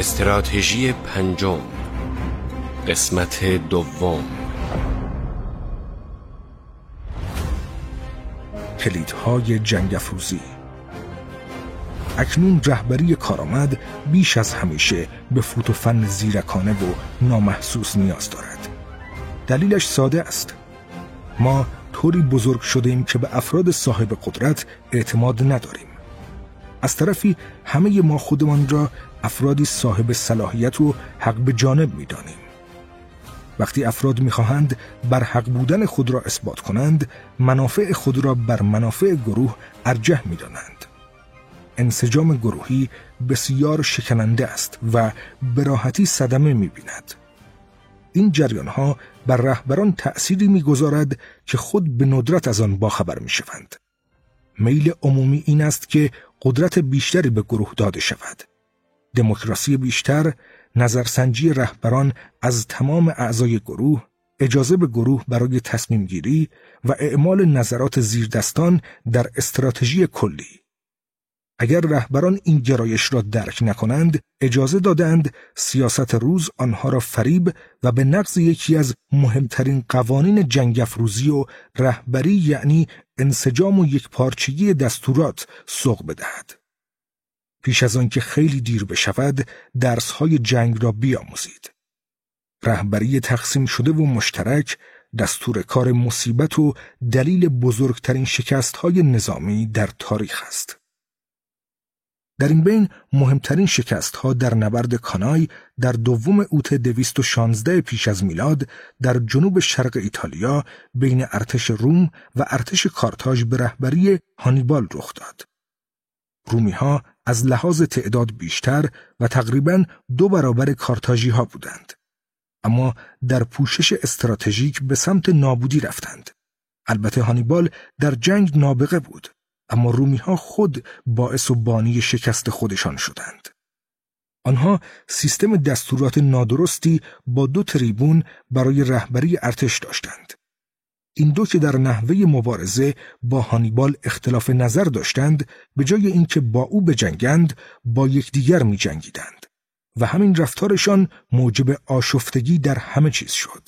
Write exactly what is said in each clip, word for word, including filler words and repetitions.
استراتژی پنجم، قسمت دوم. کلیدهای جنگ افروزی. اکنون رهبری کارآمد بیش از همیشه به فوت و فن زیرکانه و نامحسوس نیاز دارد. دلیلش ساده است. ما طوری بزرگ شده ایم که به افراد صاحب قدرت اعتماد نداریم. از طرفی همه ما خودمان را افرادی صاحب صلاحیت و حق به جانب می دانیم. وقتی افراد می خواهند بر حق بودن خود را اثبات کنند، منافع خود را بر منافع گروه ارجح می دانند. انسجام گروهی بسیار شکننده است و به راحتی صدمه می بیند. این جریان ها بر رهبران تأثیری می گذارد که خود به ندرت از آن باخبر می شوند. میل عمومی این است که قدرت بیشتری به گروه داده شود. دموکراسی بیشتر، نظرسنجی رهبران از تمام اعضای گروه، اجازه به گروه برای تصمیم گیری و اعمال نظرات زیردستان در استراتژی کلی. اگر رهبران این گرایش را درک نکنند، اجازه دادند سیاست روز آنها را فریب و به نقض یکی از مهمترین قوانین جنگ افروزی و رهبری، یعنی انسجام و یکپارچگی دستورات، سوق بدهد. پیش از آن که خیلی دیر بشود، درس‌های جنگ را بیاموزید. رهبری تقسیم شده و مشترک، دستور کار مصیبت و دلیل بزرگترین شکست‌های نظامی در تاریخ است. در این بین مهمترین شکست‌ها در نبرد کانای در دوم اوت دویست و شانزده پیش از میلاد در جنوب شرق ایتالیا بین ارتش روم و ارتش کارتاژ به رهبری هانیبال رخ داد. رومی‌ها از لحاظ تعداد بیشتر و تقریباً دو برابر کارتاژی‌ها بودند، اما در پوشش استراتژیک به سمت نابودی رفتند. البته هانیبال در جنگ نابغه بود، اما رومی‌ها خود باعث و بانی شکست خودشان شدند. آنها سیستم دستورات نادرستی با دو تریبون برای رهبری ارتش داشتند. این دو که در نحوه مبارزه با هانیبال اختلاف نظر داشتند، به جای اینکه با او بجنگند، با یکدیگر می جنگیدند و همین رفتارشان موجب آشفتگی در همه چیز شد.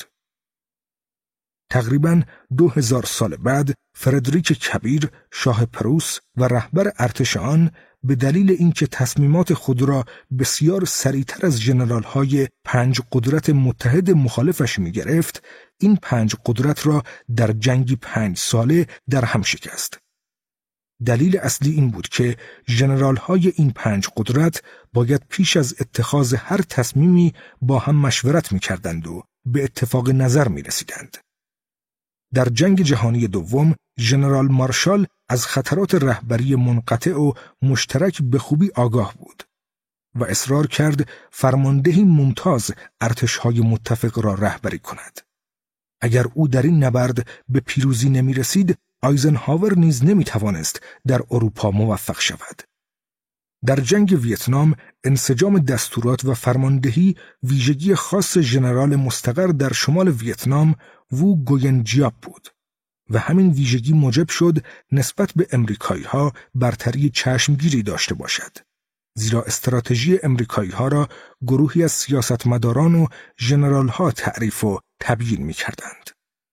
تقریباً دو هزار سال بعد، فردریک کبیر، شاه پروس و رهبر ارتش آن، به دلیل اینکه تصمیمات خود را بسیار سریعتر از ژنرال‌های پنج قدرت متحد مخالفش می گرفت، این پنج قدرت را در جنگی پنج ساله در هم شکست. دلیل اصلی این بود که ژنرال‌های این پنج قدرت باید پیش از اتخاذ هر تصمیمی با هم مشورت می کردند و به اتفاق نظر می رسیدند. در جنگ جهانی دوم، ژنرال مارشال از خطرات رهبری منقطع و مشترک به خوبی آگاه بود و اصرار کرد فرماندهی ممتاز ارتش‌های متفق را رهبری کند. اگر او در این نبرد به پیروزی نمی رسید، آیزنهاور نیز نمی توانست در اروپا موفق شود. در جنگ ویتنام، انسجام دستورات و فرماندهی ویژگی خاص ژنرال مستقر در شمال ویتنام، وو گوینجیاپ بود و همین ویژگی موجب شد نسبت به امریکایی‌ها برتری چشمگیری داشته باشد، زیرا استراتژی امریکایی‌ها را گروهی از سیاستمداران و ژنرال‌ها تعریف و تبیین می‌کردند.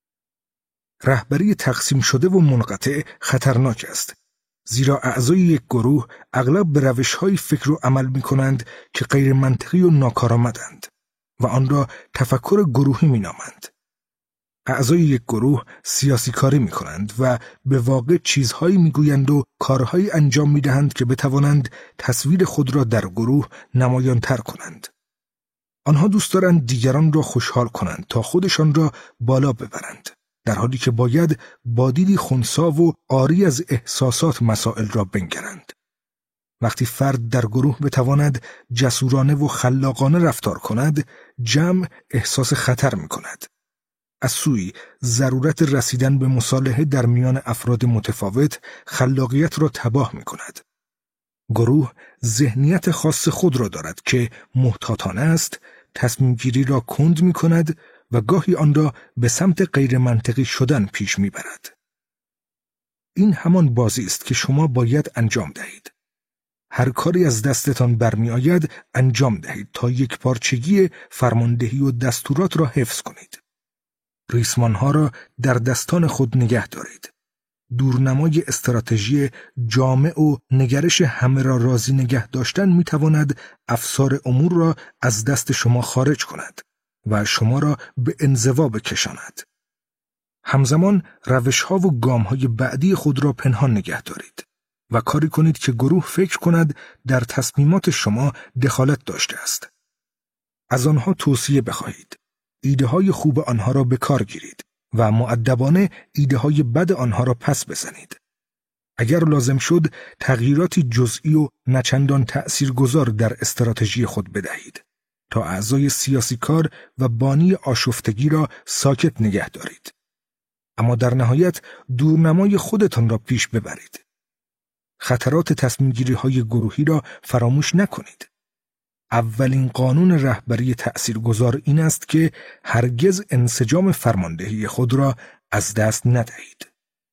رهبری تقسیم شده و منقطع خطرناک است، زیرا اعضای یک گروه اغلب به روش‌های فکر و عمل می‌کنند که غیر منطقی و ناکارآمدند و آن را تفکر گروهی می‌نامند. اعضای یک گروه سیاسی کاری می کنند و به واقع چیزهایی می گویند و کارهایی انجام می دهند که بتوانند تصویر خود را در گروه نمایانتر کنند. آنها دوست دارند دیگران را خوشحال کنند تا خودشان را بالا ببرند، در حالی که باید با دیدی خنثی و عاری از احساسات مسائل را بنگرند. وقتی فرد در گروه بتواند جسورانه و خلاقانه رفتار کند، جمع احساس خطر می کند. از سوی ضرورت رسیدن به مصالحه در میان افراد متفاوت خلاقیت را تباه می کند. گروه ذهنیت خاص خود را دارد که محتاطانه است، تصمیم گیری را کند می کند و گاهی آن را به سمت غیر منطقی شدن پیش می برد. این همان بازی است که شما باید انجام دهید. هر کاری از دستتان برمی آید انجام دهید تا یک پارچگی فرماندهی و دستورات را حفظ کنید. ریسمانها را در دستان خود نگه دارید. دورنمای استراتژی جامع و نگرش همه را راضی نگه داشتن می تواند افسار امور را از دست شما خارج کند و شما را به انزوا بکشاند. همزمان روش‌ها و گام‌های بعدی خود را پنهان نگه دارید و کاری کنید که گروه فکر کند در تصمیمات شما دخالت داشته است. از آنها توصیه بخواهید. ایده‌های خوب آنها را به کار گیرید و مؤدبانه ایده‌های بد آنها را پس بزنید. اگر لازم شد تغییراتی جزئی و نچندان تأثیرگذار در استراتژی خود بدهید تا اعضای سیاسی کار و بانی آشفتگی را ساکت نگه دارید. اما در نهایت دورنمای خودتان را پیش ببرید. خطرات تصمیم‌گیری‌های گروهی را فراموش نکنید. اولین قانون رهبری تأثیرگذار این است که هرگز انسجام فرماندهی خود را از دست ندهید.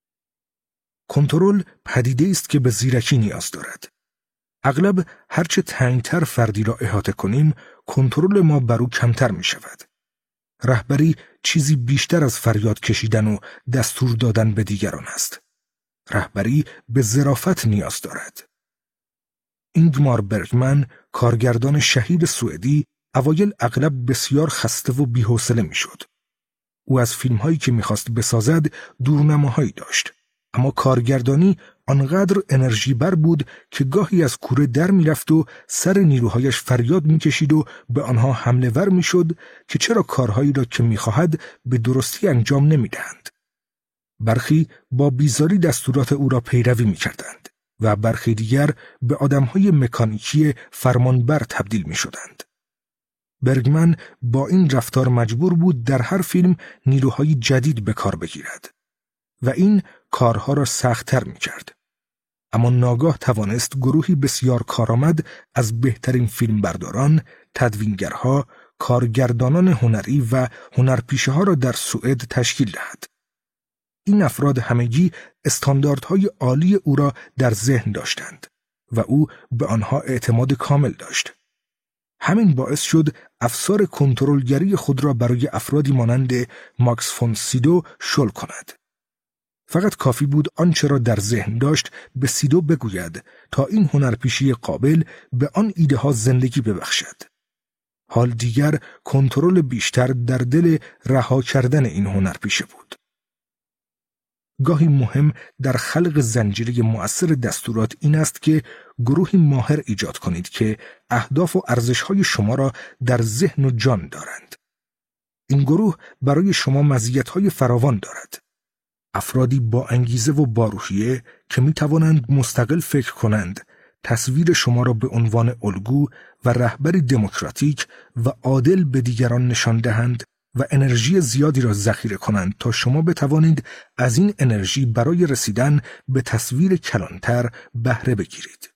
کنترل پدیده است که به زیرکی نیاز دارد. اغلب هرچه تنگتر فردی را احاطه کنیم، کنترل ما بر او کمتر می شود. رهبری چیزی بیشتر از فریاد کشیدن و دستور دادن به دیگران است. رهبری به ظرافت نیاز دارد. اینگمار برگمن، کارگردان شهیر سوئدی، اوایل اغلب بسیار خسته و بی‌حوصله میشد. او از فیلم‌هایی که می‌خواست بسازد دورنماهایی داشت، اما کارگردانی آنقدر انرژی بر بود که گاهی از کوره در می‌رفت و سر نیروهایش فریاد می‌کشید و به آنها حمله ور می‌شد که چرا کارهایی را که می‌خواهد به درستی انجام نمی‌دهند. برخی با بیزاری دستورات او را پیروی می‌کردند و برخی دیگر به آدم‌های مکانیکی فرمانبر تبدیل می‌شدند. برگمن با این رفتار مجبور بود در هر فیلم نیروهای جدید به کار بگیرد و این کارها را سخت‌تر می‌کرد. اما ناگاه توانست گروهی بسیار کارآمد از بهترین فیلمبرداران، تدوینگرها، کارگردانان هنری و هنرپیشه‌ها را در سوئد تشکیل دهد. این افراد همگی استانداردهای عالی او را در ذهن داشتند و او به آنها اعتماد کامل داشت. همین باعث شد افسار کنترلگری خود را برای افرادی مانند ماکس فون سیدو شل کند. فقط کافی بود آنچه را در ذهن داشت به سیدو بگوید تا این هنرپیشه قابل به آن ایده ها زندگی ببخشد. حال دیگر کنترل بیشتر در دل رها کردن این هنرپیشه بود. گاهی مهم در خلق زنجیره مؤثر دستورات این است که گروهی ماهر ایجاد کنید که اهداف و ارزش‌های شما را در ذهن و جان دارند. این گروه برای شما مزیت‌های فراوان دارد. افرادی با انگیزه و با روحیه که می توانند مستقل فکر کنند، تصویر شما را به عنوان الگو و رهبری دموکراتیک و عادل به دیگران نشان دهند و انرژی زیادی را ذخیره کنند تا شما بتوانید از این انرژی برای رسیدن به تصویر کلانتر بهره بگیرید.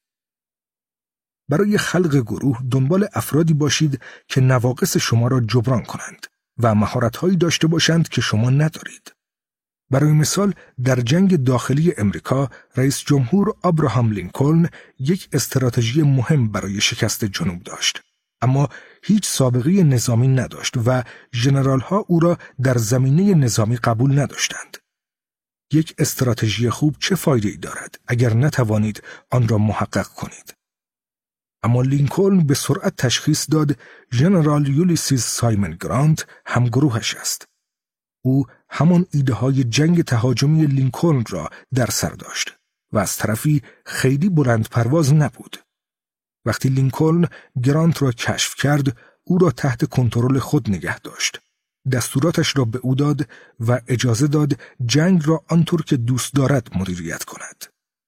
برای خلق گروه دنبال افرادی باشید که نواقص شما را جبران کنند و مهارت‌هایی داشته باشند که شما ندارید. برای مثال در جنگ داخلی امریکا رئیس جمهور ابراهام لینکلن یک استراتژی مهم برای شکست جنوب داشت، اما هیچ سابقه نظامی نداشت و ژنرال‌ها او را در زمینه نظامی قبول نداشتند. یک استراتژی خوب چه فایده‌ای دارد اگر نتوانید آن را محقق کنید؟ اما لینکلن به سرعت تشخیص داد ژنرال یولیسیس سایمن گرانت همگروهش است. او همان ایده های جنگ تهاجمی لینکلن را در سر داشت و از طرفی خیلی بلند پرواز نبود. وقتی لینکلن گرانت را کشف کرد، او را تحت کنترل خود نگه داشت. دستوراتش را به او داد و اجازه داد جنگ را آنطور که دوست دارد مدیریت کند.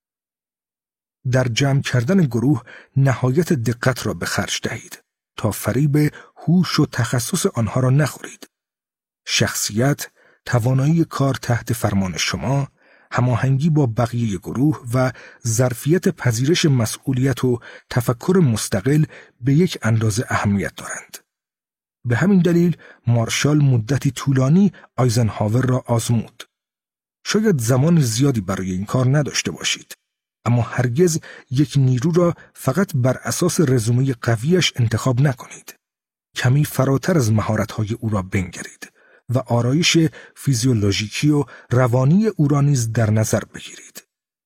در جمع کردن گروه نهایت دقت را به خرج دهید تا فریب هوش و تخصص آنها را نخورید. شخصیت، توانایی کار تحت فرمان شما، هماهنگی با بقیه گروه و ظرفیت پذیرش مسئولیت و تفکر مستقل به یک اندازه اهمیت دارند. به همین دلیل مارشال مدتی طولانی آیزنهاور را آزمود. شاید زمان زیادی برای این کار نداشته باشید، اما هرگز یک نیرو را فقط بر اساس رزومه قویش انتخاب نکنید. کمی فراتر از مهارت‌های او را بنگرید و آرایش فیزیولوژیکی و روانی او را نیز در نظر بگیرید.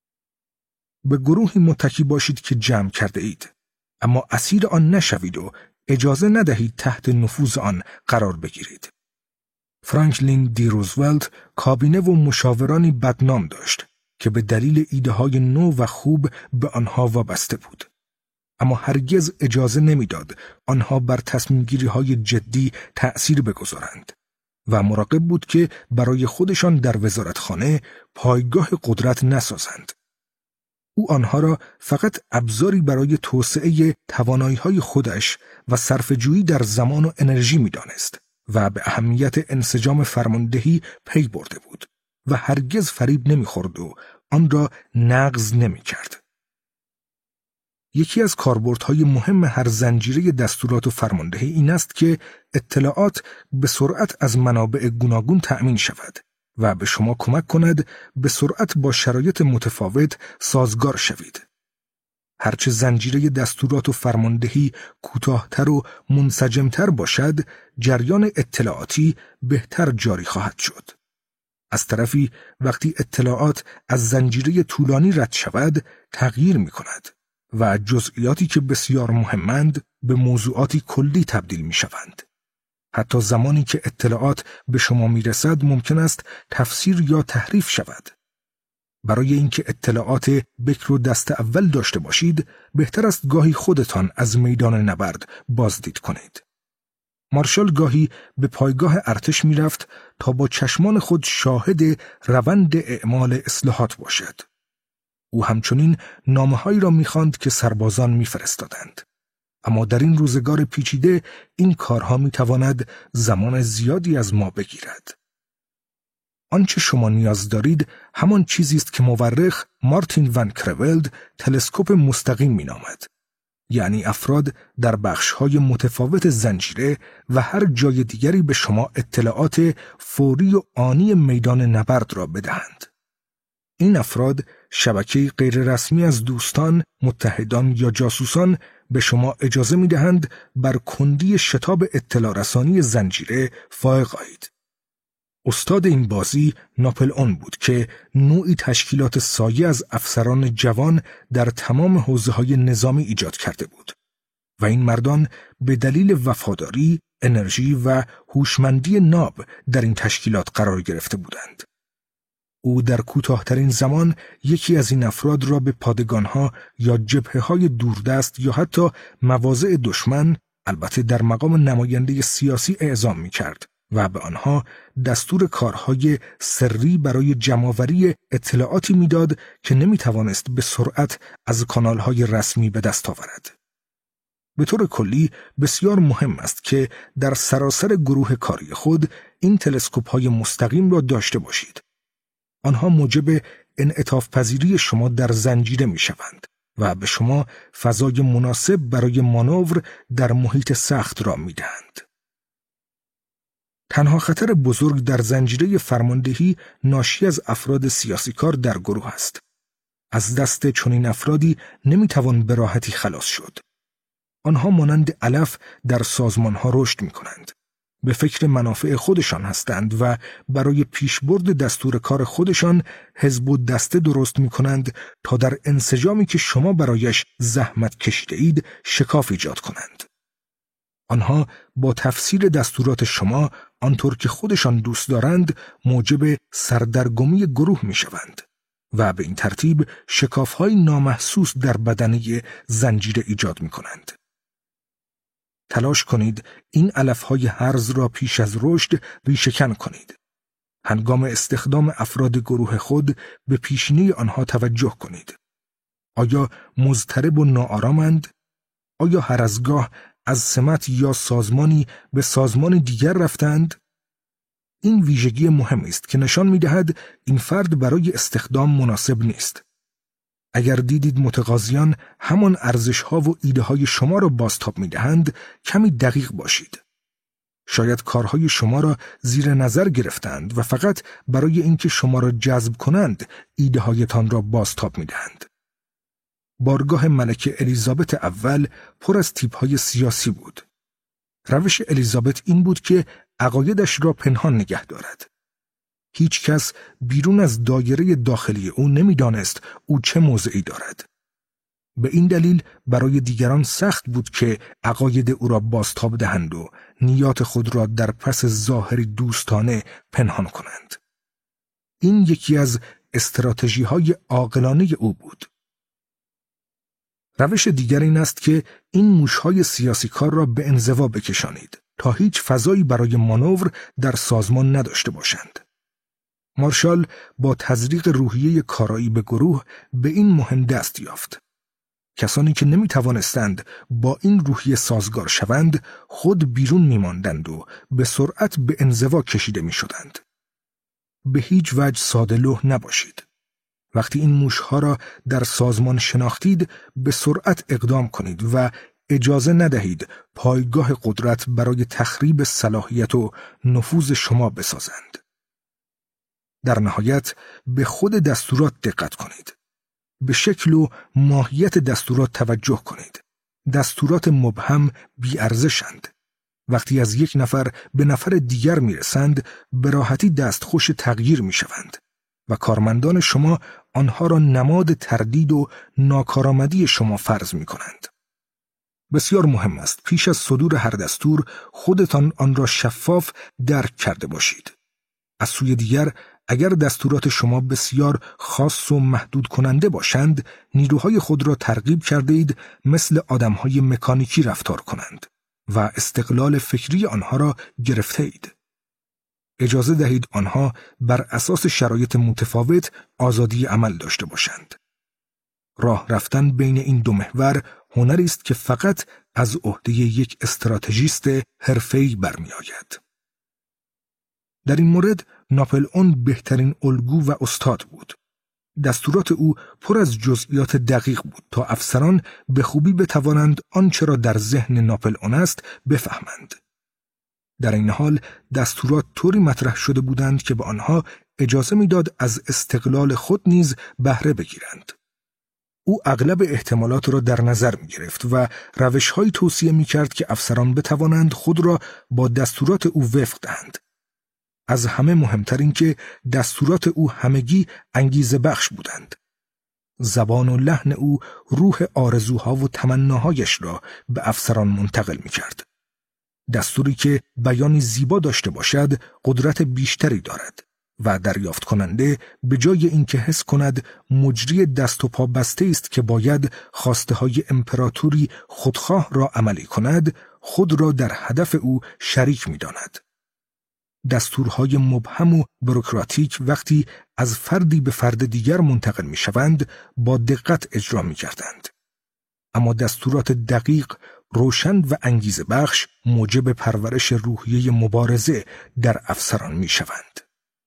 به گروهی متکی باشید که جمع کرده اید، اما اسیر آن نشوید و اجازه ندهید تحت نفوذ آن قرار بگیرید. فرانکلین دی روزولت کابینه و مشاورانی بدنام داشت که به دلیل ایده‌های نو و خوب به آنها وابسته بود، اما هرگز اجازه نمیداد آنها بر تصمیم‌گیری‌های جدی تأثیر بگذارند و مراقب بود که برای خودشان در وزارتخانه پایگاه قدرت نسازند. او آنها را فقط ابزاری برای توسعه توانایی‌های خودش و صرفه‌جویی در زمان و انرژی می‌دانست و به اهمیت انسجام فرماندهی پی برده بود و هرگز فریب نمی‌خورد و آن را نقض نمی‌کرد. یکی از کاربردهای مهم هر زنجیره دستورات و فرماندهی این است که اطلاعات به سرعت از منابع گوناگون تأمین شود و به شما کمک کند به سرعت با شرایط متفاوت سازگار شوید. هرچه زنجیره دستورات و فرماندهی کوتاه‌تر و منسجم‌تر باشد، جریان اطلاعاتی بهتر جاری خواهد شد. از طرفی وقتی اطلاعات از زنجیره طولانی رد شود، تغییر می‌کند و جزئیاتی که بسیار مهمند به موضوعاتی کلی تبدیل می‌شوند. حتی زمانی که اطلاعات به شما میرسد ممکن است تفسیر یا تحریف شود. برای اینکه اطلاعات بکر و دست اول داشته باشید، بهتر است گاهی خودتان از میدان نبرد بازدید کنید. مارشال گاهی به پایگاه ارتش میرفت تا با چشمان خود شاهد روند اعمال اصلاحات باشد. او همچنین نامه‌هایی را می‌خواند که سربازان می‌فرستادند. اما در این روزگار پیچیده این کارها می‌تواند زمان زیادی از ما بگیرد. آنچه شما نیاز دارید همان چیزی است که مورخ مارتین ون کروولد تلسکوپ مستقیم می‌نامد. یعنی افراد در بخش‌های متفاوت زنجیره و هر جای دیگری به شما اطلاعات فوری و آنی میدان نبرد را بدهند. این افراد شبکه غیررسمی از دوستان، متحدان یا جاسوسان به شما اجازه می‌دهند بر کندی شتاب اطلاع رسانی زنجیره فائق آیید. استاد این بازی ناپلئون بود که نوعی تشکیلات سایه از افسران جوان در تمام حوزه‌های نظامی ایجاد کرده بود و این مردان به دلیل وفاداری، انرژی و هوشمندی ناب در این تشکیلات قرار گرفته بودند. او در کوتاه‌ترین زمان یکی از این افراد را به پادگان‌ها یا جبهه‌های دوردست یا حتی مواضع دشمن، البته در مقام نماینده سیاسی، اعزام می‌کرد و به آنها دستور کارهای سری برای جمع‌آوری اطلاعاتی میداد که نمیتوانست به سرعت از کانالهای رسمی به دست آورد. به طور کلی بسیار مهم است که در سراسر گروه کاری خود این تلسکوپ‌های مستقیم را داشته باشید. آنها موجب انعطاف پذیری شما در زنجیره میشوند و به شما فضای مناسب برای مانور در محیط سخت را میدهند. تنها خطر بزرگ در زنجیره فرماندهی ناشی از افراد سیاسی کار در گروه است. از دست چنین افرادی نمیتوان به راحتی خلاص شد. آنها مانند علف در سازمانها رشد میکنند. به فکر منافع خودشان هستند و برای پیشبرد دستور کار خودشان حزب و دسته درست میکنند تا در انسجامی که شما برایش زحمت کشیده اید شکاف ایجاد کنند. آنها با تفسیر دستورات شما آنطور که خودشان دوست دارند موجب سردرگمی گروه میشوند و به این ترتیب شکاف‌های نامحسوس در بدنه زنجیره ایجاد میکنند. تلاش کنید این علف‌های هرز را پیش از رشد ریشه‌کن کنید. هنگام استخدام افراد گروه خود به پیشینه آنها توجه کنید. آیا مضطرب و ناآرامند؟ آیا هر از گاه از سمت یا سازمانی به سازمان دیگر رفتند؟ این ویژگی مهمی است که نشان می‌دهد این فرد برای استخدام مناسب نیست. اگر دیدید متقاضیان همان ارزش‌ها و ایده‌های شما را بازتاب می‌دهند، کمی دقیق باشید. شاید کارهای شما را زیر نظر گرفتند و فقط برای اینکه شما را جذب کنند ایده‌هایتان را بازتاب می‌دهند. بارگاه ملکه الیزابت اول پر از تیپ‌های سیاسی بود. روش الیزابت این بود که عقایدش را پنهان نگه دارد. هیچ کس بیرون از دایره داخلی او نمی‌دانست او چه موضعی دارد. به این دلیل برای دیگران سخت بود که عقاید او را بازتاب دهند و نیات خود را در پس ظاهری دوستانه پنهان کنند. این یکی از استراتژی‌های عاقلانه او بود. روش دیگر این است که این موش‌های سیاسی کار را به انزوا بکشانید تا هیچ فضایی برای مانور در سازمان نداشته باشند. مارشال با تزریق روحیه کارایی به گروه به این مهم دست یافت. کسانی که نمی توانستند با این روحیه سازگار شوند خود بیرون می ماندند و به سرعت به انزوا کشیده می شدند. به هیچ وجه ساده‌لوح نباشید. وقتی این موشها را در سازمان شناختید به سرعت اقدام کنید و اجازه ندهید پایگاه قدرت برای تخریب صلاحیت و نفوذ شما بسازند. در نهایت به خود دستورات دقت کنید. به شکل و ماهیت دستورات توجه کنید. دستورات مبهم بی‌ارزشند. وقتی از یک نفر به نفر دیگر میرسند به راحتی دستخوش تغییر میشوند و کارمندان شما آنها را نماد تردید و ناکارآمدی شما فرض میکنند. بسیار مهم است پیش از صدور هر دستور خودتان آن را شفاف درک کرده باشید. از سوی دیگر اگر دستورات شما بسیار خاص و محدود کننده باشند، نیروهای خود را ترغیب کرده اید مثل آدمهای مکانیکی رفتار کنند و استقلال فکری آنها را گرفته اید. اجازه دهید آنها بر اساس شرایط متفاوت آزادی عمل داشته باشند. راه رفتن بین این دو محور هنری است که فقط از عهده یک استراتژیست حرفه‌ای برمی‌آید. در این مورد ناپلئون بهترین الگو و استاد بود. دستورات او پر از جزئیات دقیق بود تا افسران به خوبی بتوانند آنچه را در ذهن ناپلئون است بفهمند. در این حال دستورات طوری مطرح شده بودند که به آنها اجازه میداد از استقلال خود نیز بهره بگیرند. او اغلب احتمالات را در نظر می گرفت و روش‌هایی توصیه می کرد که افسران بتوانند خود را با دستورات او وفق دهند. از همه مهمتر این که دستورات او همگی انگیزه بخش بودند. زبان و لحن او روح آرزوها و تمناهایش را به افسران منتقل می کرد. دستوری که بیانی زیبا داشته باشد قدرت بیشتری دارد و دریافت کننده به جای اینکه حس کند مجری دست و پا بسته است که باید خواسته های امپراتوری خودخواه را عملی کند، خود را در هدف او شریک می داند. دستورهای مبهم و بروکراتیک وقتی از فردی به فرد دیگر منتقل می شوند با دقت اجرا می کردند. اما دستورات دقیق، روشن و انگیزه بخش موجب پرورش روحیه مبارزه در افسران می شوند.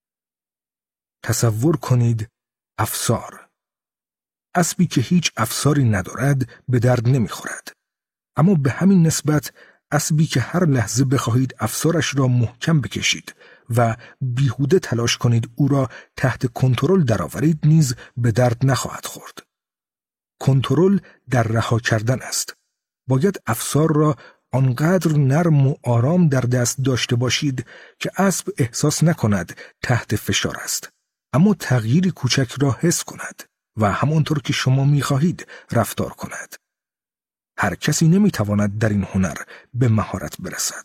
تصور کنید افسار. اسبی که هیچ افساری ندارد به درد نمی خورد. اما به همین نسبت اسبی که هر لحظه بخواهید افسارش را محکم بکشید و بیهوده تلاش کنید او را تحت کنترل درآورید نیز به درد نخواهد خورد. کنترل در رها کردن است. باید افسار را آنقدر نرم و آرام در دست داشته باشید که اسب احساس نکند تحت فشار است، اما تغییری کوچک را حس کند و همانطور که شما می‌خواهید رفتار کند. هر کسی نمی‌تواند در این هنر به مهارت برسد.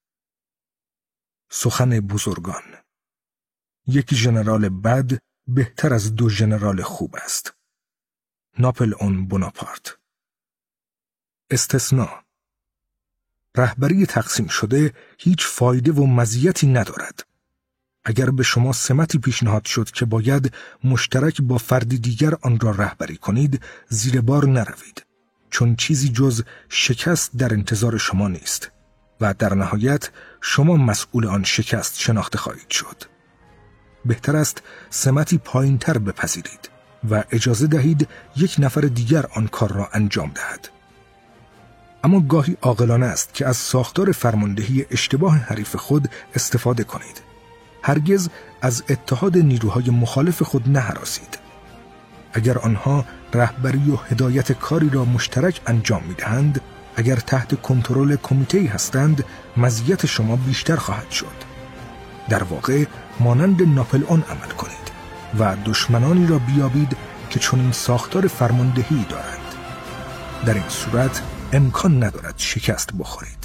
سخن بزرگان: یک ژنرال بد بهتر از دو ژنرال خوب است. ناپلئون بوناپارت. استثناء: رهبری تقسیم شده هیچ فایده و مزیتی ندارد. اگر به شما سمتی پیشنهاد شد که باید مشترک با فردی دیگر آن را رهبری کنید، زیر بار نروید، چون چیزی جز شکست در انتظار شما نیست و در نهایت شما مسئول آن شکست شناخته خواهید شد. بهتر است سمتی پایین‌تر بپذیرید و اجازه دهید یک نفر دیگر آن کار را انجام دهد. اما گاهی عاقلانه است که از ساختار فرماندهی اشتباه حریف خود استفاده کنید. هرگز از اتحاد نیروهای مخالف خود نهراسید. اگر آنها رهبری و هدایت کاری را مشترک انجام می‌دهند، اگر تحت کنترل کمیته‌ای هستند، مزیت شما بیشتر خواهد شد. در واقع مانند ناپلئون عمل کنید و دشمنانی را بیابید که چنین ساختار فرماندهی دارند. در این صورت امکان ندارد شکست بخورید.